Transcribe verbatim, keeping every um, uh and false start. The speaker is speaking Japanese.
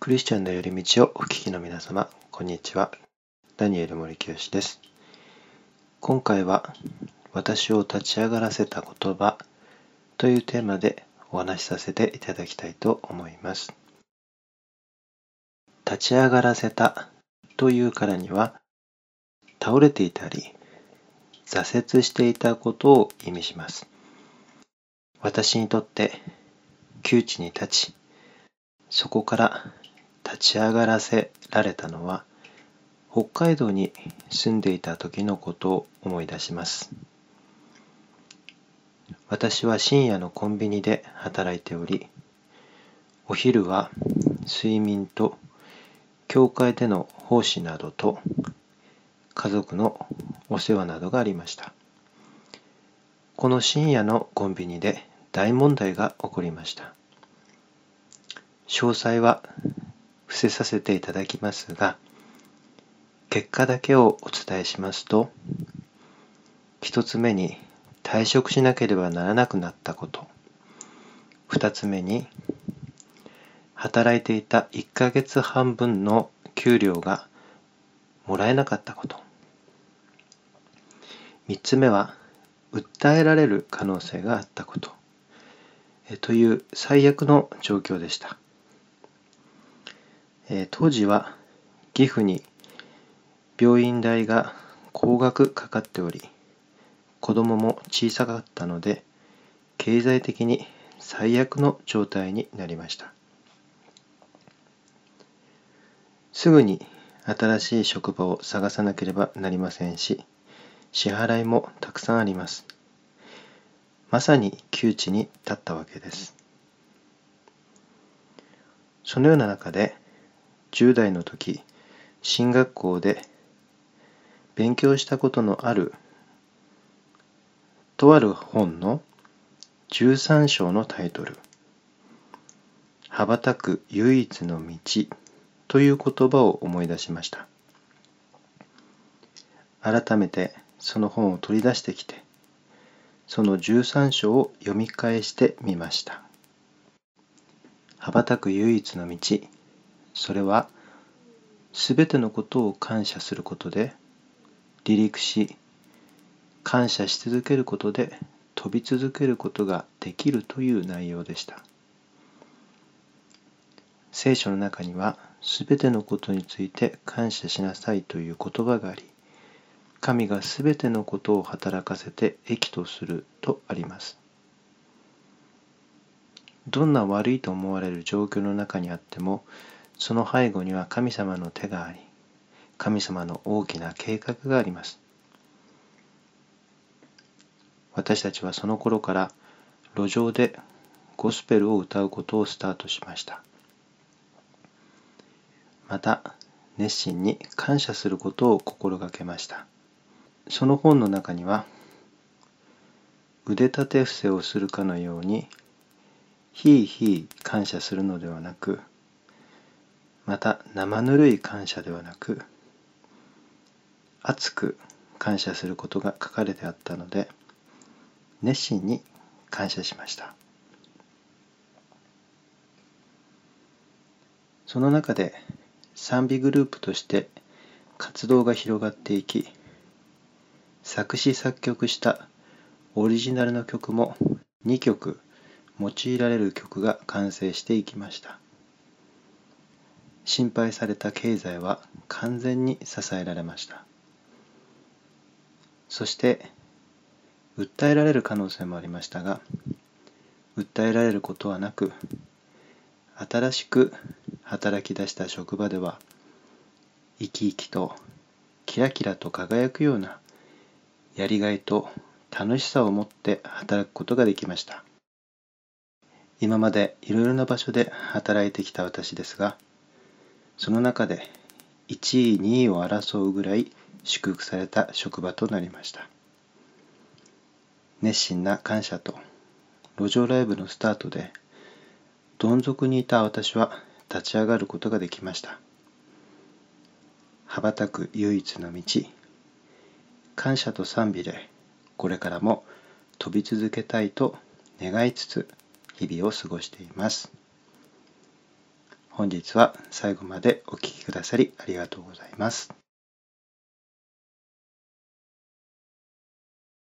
クリスチャンの寄り道をお聞きの皆様、こんにちは。ダニエル森清です。今回は、私を立ち上がらせた言葉というテーマでお話しさせていただきたいと思います。立ち上がらせたというからには、倒れていたり、挫折していたことを意味します。私にとって窮地に立ち、そこから立ち上がらせられたのは、北海道に住んでいた時のことを思い出します。私は深夜のコンビニで働いており、お昼は睡眠と教会での奉仕などと家族のお世話などがありました。この深夜のコンビニで大問題が起こりました。詳細は伏せさせていただきますが、結果だけをお伝えしますと、一つ目に退職しなければならなくなったこと、二つ目に働いていたいっかげつはんぶんの給料がもらえなかったこと、三つ目は訴えられる可能性があったこと、えという最悪の状況でした。え当時は岐阜に病院代が高額かかっており、子供も小さかったので、経済的に最悪の状態になりました。すぐに新しい職場を探さなければなりませんし、支払いもたくさんあります。まさに窮地に立ったわけです。そのような中で、じゅう代の時、進学校で勉強したことのあるとある本のじゅうさん章のタイトル、羽ばたく唯一の道という言葉を思い出しました。改めてその本を取り出してきて、そのじゅうさん章を読み返してみました。羽ばたく唯一の道、それはすべてのことを感謝することで離陸し、感謝し続けることで飛び続けることができるという内容でした。聖書の中には、すべてのことについて感謝しなさいという言葉があり、神がすべてのことを働かせて益とするとあります。どんな悪いと思われる状況の中にあっても、その背後には神様の手があり、神様の大きな計画があります。私たちはその頃から路上でゴスペルを歌うことをスタートしました。また、熱心に感謝することを心がけました。その本の中には、腕立て伏せをするかのように、ひいひい感謝するのではなく、また生ぬるい感謝ではなく、熱く感謝することが書かれてあったので、熱心に感謝しました。その中で賛美グループとして活動が広がっていき、作詞作曲したオリジナルの曲もにきょく用いられる曲が完成していきました。心配された経済は完全に支えられました。そして、訴えられる可能性もありましたが、訴えられることはなく、新しく働き出した職場では、生き生きとキラキラと輝くようなやりがいと楽しさを持って働くことができました。今までいろいろな場所で働いてきた私ですが、その中でいちいにいを争うぐらい祝福された職場となりました。熱心な感謝と路上ライブのスタートで、どん底にいた私は立ち上がることができました。羽ばたく唯一の道、感謝と賛美でこれからも飛び続けたいと願いつつ日々を過ごしています。 本日は最後までお聞きくださりありがとうございます。